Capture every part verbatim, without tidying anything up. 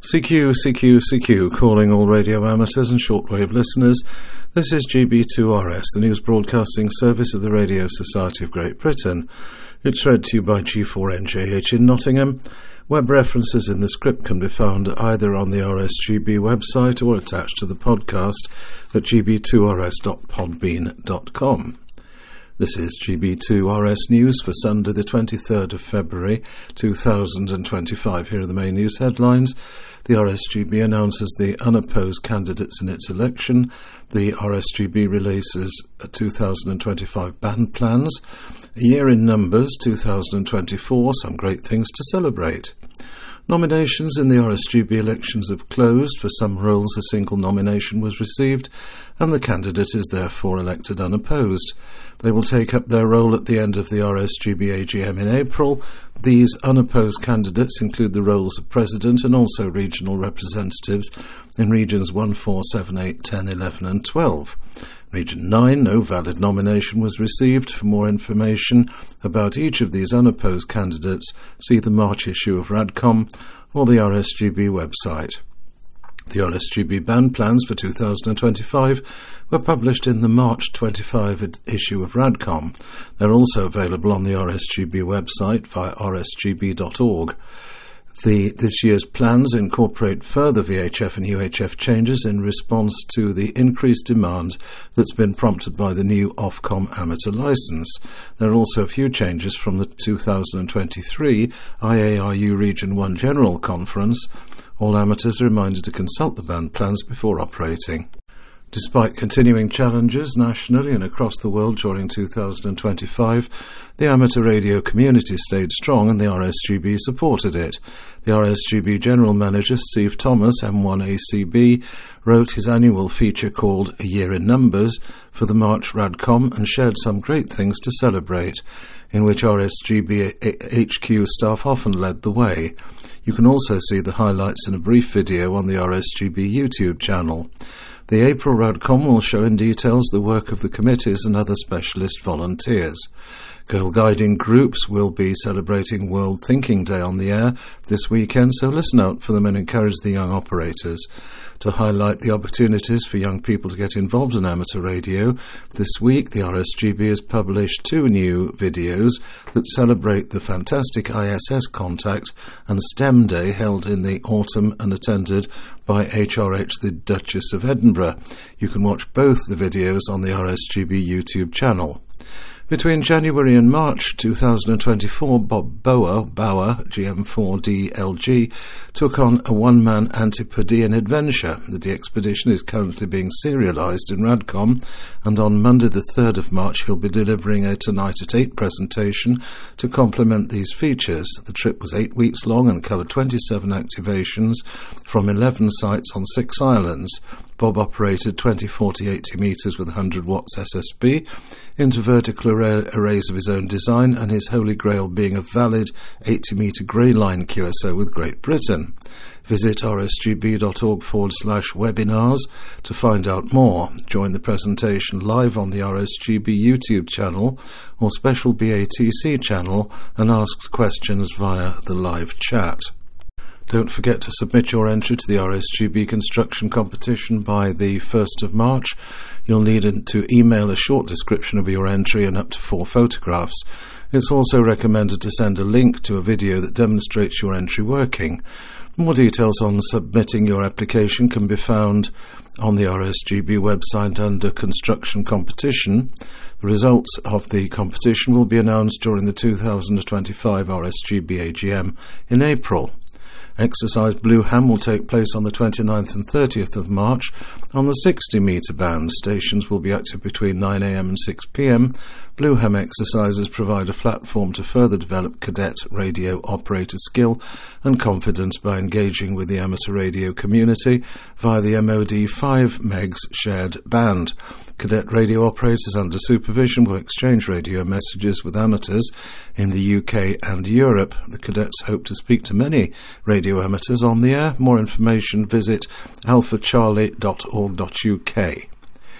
C Q, C Q, C Q, calling all radio amateurs and shortwave listeners. This is G B two R S, the news broadcasting service of the Radio Society of Great Britain. It's read to you by G four N J H in Nottingham. Web references in the script can be found either on the R S G B website or attached to the podcast at g b two r s dot podbean dot com. This is G B two R S News for Sunday the twenty-third of February two thousand twenty-five. Here are the main news headlines. The R S G B announces the unopposed candidates in its election. The R S G B releases two thousand twenty-five band plans. A year in numbers, two thousand twenty-four, some great things to celebrate. Nominations in the R S G B elections have closed. For some roles, a single nomination was received, and the candidate is therefore elected unopposed. They will take up their role at the end of the R S G B A G M in April. These unopposed candidates include the roles of President and also regional representatives in Regions one, four, seven, eight, ten, eleven and twelve. Region nine, no valid nomination was received. For more information about each of these unopposed candidates, see the March issue of RADCOM or the R S G B website. The R S G B band plans for two thousand twenty-five were published in the March twenty-fifth ed- issue of RADCOM. They're also available on the R S G B website via r s g b dot org. The, this year's plans incorporate further V H F and U H F changes in response to the increased demand that's been prompted by the new Ofcom amateur licence. There are also a few changes from the two thousand twenty-three I A R U Region one General Conference. All amateurs are reminded to consult the band plans before operating. Despite continuing challenges nationally and across the world during two thousand twenty-five, the amateur radio community stayed strong and the R S G B supported it. The R S G B General Manager Steve Thomas, M one A C B, wrote his annual feature called A Year in Numbers for the March RADCOM and shared some great things to celebrate, in which R S G B H Q staff often led the way. You can also see the highlights in a brief video on the R S G B YouTube channel. The April RADCOM will show in details the work of the committees and other specialist volunteers. Girl Guiding Groups will be celebrating World Thinking Day on the air this weekend, so listen out for them and encourage the young operators. To highlight the opportunities for young people to get involved in amateur radio, this week the R S G B has published two new videos that celebrate the fantastic I S S contact and STEM Day held in the autumn and attended by H R H the Duchess of Edinburgh. You can watch both the videos on the R S G B YouTube channel. Between January and March two thousand twenty-four, Bob Bauer, Bauer G M four D L G, took on a one-man Antipodean adventure. The expedition is currently being serialised in RADCOM, and on Monday the third of March he'll be delivering a Tonight at eight presentation to complement these features. The trip was eight weeks long and covered twenty-seven activations from eleven sites on six islands. Bob operated twenty, forty, eighty metres with one hundred watts S S B into vertical array, arrays of his own design, and his holy grail being a valid eighty metre grey line Q S O with Great Britain. Visit rsgb.org forward slash webinars to find out more. Join the presentation live on the R S G B YouTube channel or special B A T C channel and ask questions via the live chat. Don't forget to submit your entry to the R S G B construction competition by the first of March. You'll need to email a short description of your entry and up to four photographs. It's also recommended to send a link to a video that demonstrates your entry working. More details on submitting your application can be found on the R S G B website under Construction Competition. The results of the competition will be announced during the two thousand twenty-five R S G B A G M in April. Exercise Blue Ham will take place on the twenty-ninth and thirtieth of March on the sixty metre band. Stations will be active between nine a m and six p m. Blue Ham exercises provide a platform to further develop cadet radio operator skill and confidence by engaging with the amateur radio community via the M O D five megahertz shared band. Cadet radio operators under supervision will exchange radio messages with amateurs in the U K and Europe. The cadets hope to speak to many radio amateurs on the air. More information, visit alpha charlie dot org dot u k.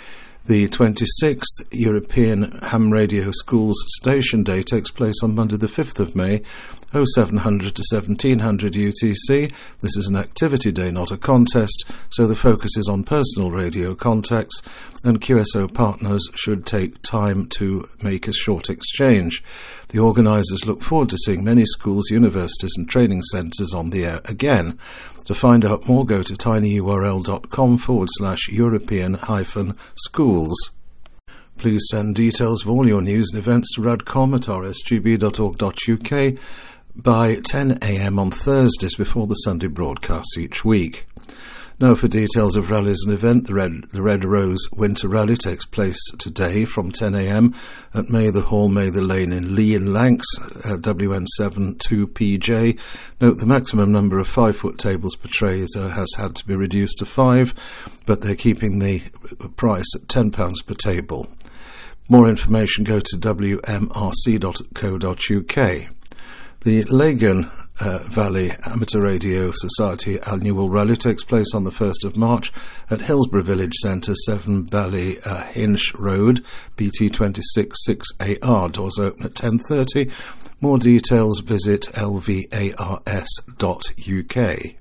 The twenty-sixth European Ham Radio Schools Station Day takes place on Monday the fifth of May, oh seven hundred to seventeen hundred U T C. This is an activity day, not a contest, so the focus is on personal radio contacts, and Q S O partners should take time to make a short exchange. The organisers look forward to seeing many schools, universities and training centres on the air again. To find out more, go to tinyurl.com forward slash European hyphen schools. Please send details of all your news and events to radcom at r s g b dot org dot u k by ten a m on Thursdays before the Sunday broadcasts each week. Now for details of rallies and event, the Red, the Red Rose Winter Rally takes place today from ten a m at Mather Hall, Mather Lane in Lee and Lancs, uh, W N seven two P J. Note the maximum number of five-foot tables per tray uh, has had to be reduced to five, but they're keeping the price at ten pounds per table. More information, go to w m r c dot co dot u k. The Lagan uh, Valley Amateur Radio Society Annual Rally takes place on the first of March at Hillsborough Village Centre, seven Bally uh, Hinch Road, B T twenty-six six A R. Doors open at ten thirty. More details, visit l v a r s dot u k.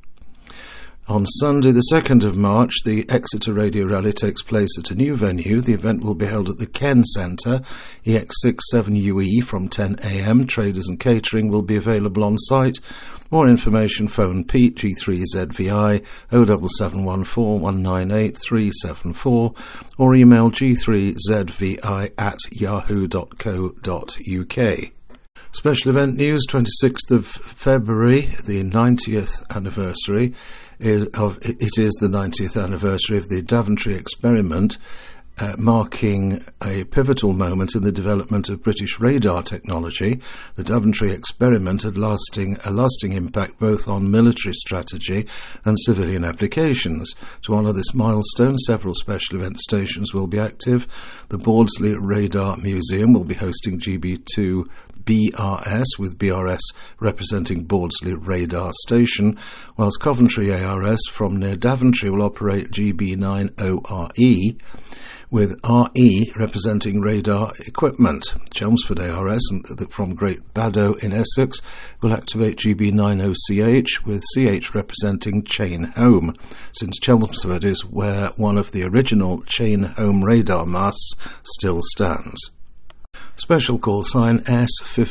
On Sunday, the second of March, the Exeter Radio Rally takes place at a new venue. The event will be held at the Ken Centre, E X sixty-seven U E, from ten a m. Traders and catering will be available on site. More information, phone Pete, G three Z V I, oh seven seven one four one nine eight three seven four, or email g three z v i at yahoo dot co dot u k. Special event news, twenty-sixth of February, the ninetieth anniversary is of it is the ninetieth anniversary of the Daventry experiment, uh, marking a pivotal moment in the development of British radar technology. The Daventry experiment had lasting a lasting impact both on military strategy and civilian applications. To honour this milestone, several special event stations will be active. The Bawdsley Radar Museum will be hosting G B two B R S, with B R S representing Bawdsley Radar Station, whilst Coventry A R S from near Daventry will operate G B nine O R E, with R E representing radar equipment. Chelmsford A R S from Great Baddow in Essex will activate G B nine O C H, with C H representing Chain Home, since Chelmsford is where one of the original Chain Home radar masts still stands. Special call sign S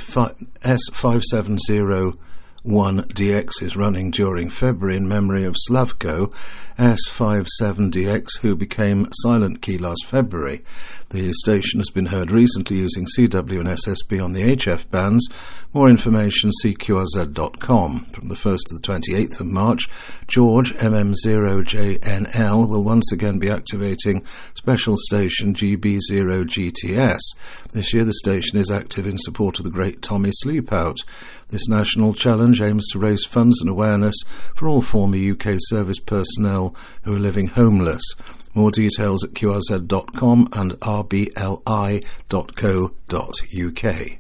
five seven zero one D X is running during February in memory of Slavko S fifty-seven D X, who became silent key last February. The station has been heard recently using C W and S S B on the H F bands. More information, c q r z dot com. From the first to the twenty-eighth of March, George M M zero J N L will once again be activating special station G B zero G T S. This year the station is active in support of the Great Tommy Sleepout. This national challenge aims to raise funds and awareness for all former U K service personnel who are living homeless. More details at q r z dot com and r b l i dot co dot u k.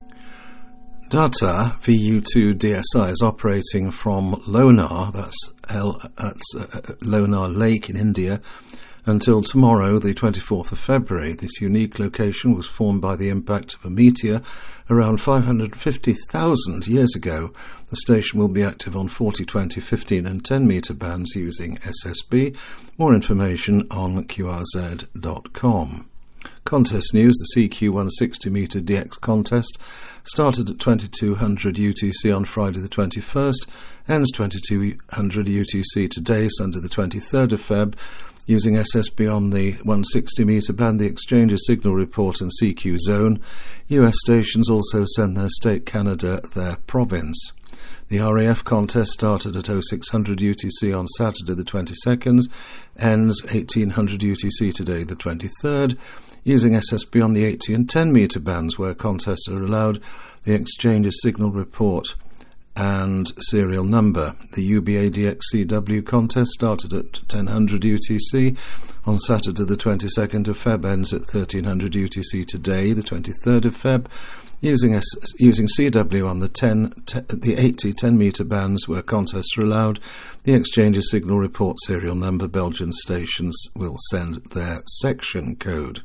Data V U two D S I is operating from Lonar, that's, L, that's uh, Lonar Lake in India, until tomorrow, the twenty-fourth of February. This unique location was formed by the impact of a meteor around five hundred fifty thousand years ago. The station will be active on forty, twenty, fifteen and ten metre bands using S S B. More information on q r z dot com. Contest news, the C Q one sixty metre D X contest started at twenty-two hundred U T C on Friday the twenty-first, ends twenty-two hundred U T C today, Sunday the twenty-third of February. Using S S B on the one sixty metre band, the Exchange's Signal Report and C Q Zone. U S stations also send their state Canada their province. The R A F contest started at oh six hundred U T C on Saturday the twenty-second, ends eighteen hundred U T C today the twenty-third. Using S S B on the eighty and ten metre bands where contests are allowed, the Exchange's Signal Report and serial number. The U B A D X C W contest started at ten hundred U T C on Saturday the twenty-second of February, ends at thirteen hundred U T C today, the twenty-third of February. using S, using C W on the ten, t- the eighty ten metre bands where contests are allowed. The exchange's signal report serial number. Belgian stations will send their section code.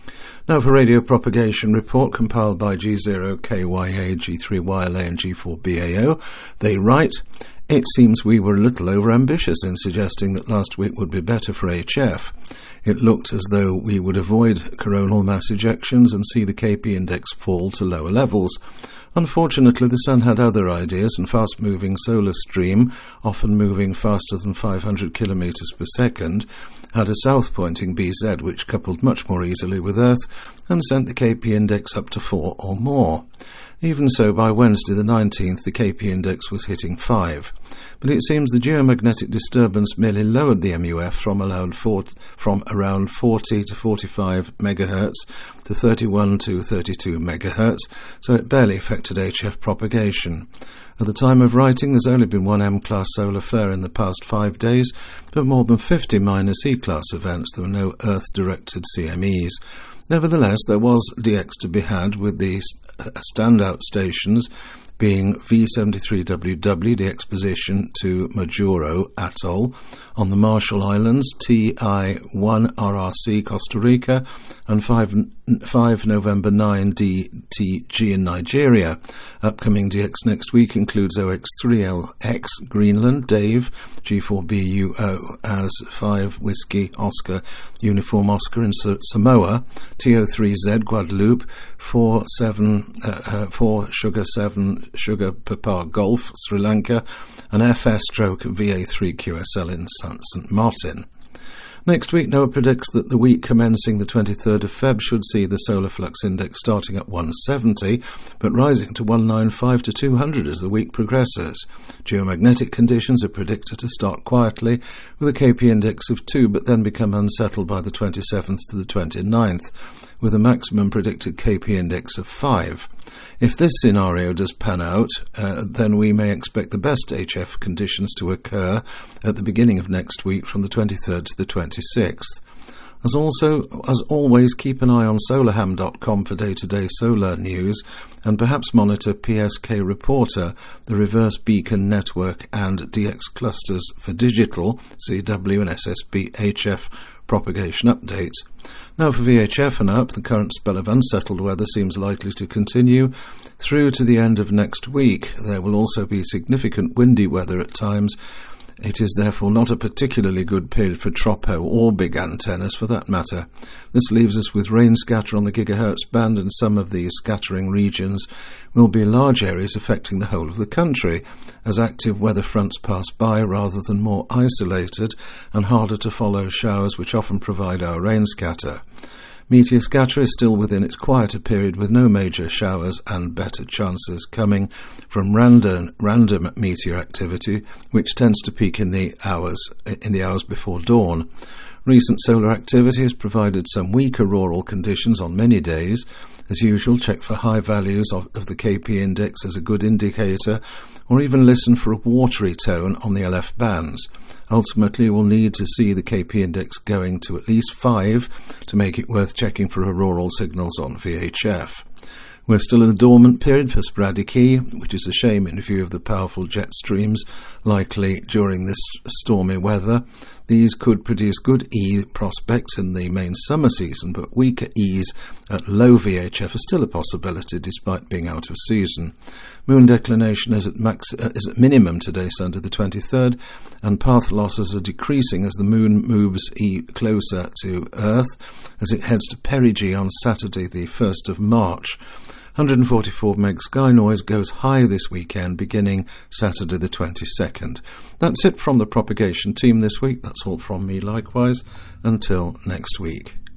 Now for radio propagation report compiled by G zero K Y A, G three Y L A and G four B A O. They write, "It seems we were a little over-ambitious in suggesting that last week would be better for H F. It looked as though we would avoid coronal mass ejections and see the K P index fall to lower levels. Unfortunately, the Sun had other ideas, and fast-moving solar stream, often moving faster than five hundred kilometres per second, had a south-pointing B Z which coupled much more easily with Earth and sent the K P index up to four or more. Even so, by Wednesday the nineteenth, the K P index was hitting five. But it seems the geomagnetic disturbance merely lowered the M U F from, allowed four, from around forty to forty-five megahertz to thirty-one to thirty-two megahertz, so it barely affected H F propagation. At the time of writing, there's only been one M-class solar flare in the past five days, but more than fifty minor C-class events. There were no Earth-directed C M Es. Nevertheless, there was D X to be had, with the standout stations being V seventy-three W W, the exposition to Majuro Atoll on the Marshall Islands, T I one R R C Costa Rica, and five November nine D T G in Nigeria. Upcoming D X next week includes O X three L X Greenland, Dave, G four B U O as five Whiskey Oscar Uniform Oscar in Samoa, T O three Z Guadeloupe, four seven uh, uh, four Sugar seven Sugar Papa Golf Sri Lanka, and F S stroke V A three Q S L in Saint Martin. Next week, NOAA predicts that the week commencing the twenty-third of February should see the solar flux index starting at one seventy, but rising to one ninety-five to two hundred as the week progresses. Geomagnetic conditions are predicted to start quietly, with a K P index of two, but then become unsettled by the twenty-seventh to the twenty-ninth, with a maximum predicted K P index of five. If this scenario does pan out, uh, then we may expect the best H F conditions to occur at the beginning of next week from the twenty-third to the twenty-sixth. As also, as always, keep an eye on solarham dot com for day-to-day solar news, and perhaps monitor P S K Reporter, the Reverse Beacon Network, and D X Clusters for digital, C W and S S B H F propagation updates. Now for V H F and up, the current spell of unsettled weather seems likely to continue through to the end of next week. There will also be significant windy weather at times. It is therefore not a particularly good period for tropo or big antennas for that matter. This leaves us with rain scatter on the gigahertz band, and some of these scattering regions will be large areas affecting the whole of the country, as active weather fronts pass by rather than more isolated and harder to follow showers which often provide our rain scatter. Meteor scatter is still within its quieter period, with no major showers and better chances coming from random, random meteor activity, which tends to peak in the hours in the hours before dawn. Recent solar activity has provided some weak auroral conditions on many days. As usual, check for high values of, of the K P index as a good indicator, or even listen for a watery tone on the L F bands. Ultimately, you will need to see the K P index going to at least five to make it worth checking for auroral signals on V H F. We're still in the dormant period for sporadic E, which is a shame in view of the powerful jet streams likely during this stormy weather. These could produce good E prospects in the main summer season, but weaker E's at low V H F are still a possibility despite being out of season. Moon declination is at, max, uh, is at minimum today, Sunday the twenty-third, and path losses are decreasing as the Moon moves E closer to Earth as it heads to perigee on Saturday the first of March. one hundred forty-four meg sky noise goes high this weekend, beginning Saturday the twenty-second. That's it from the propagation team this week. That's all from me likewise. Until next week.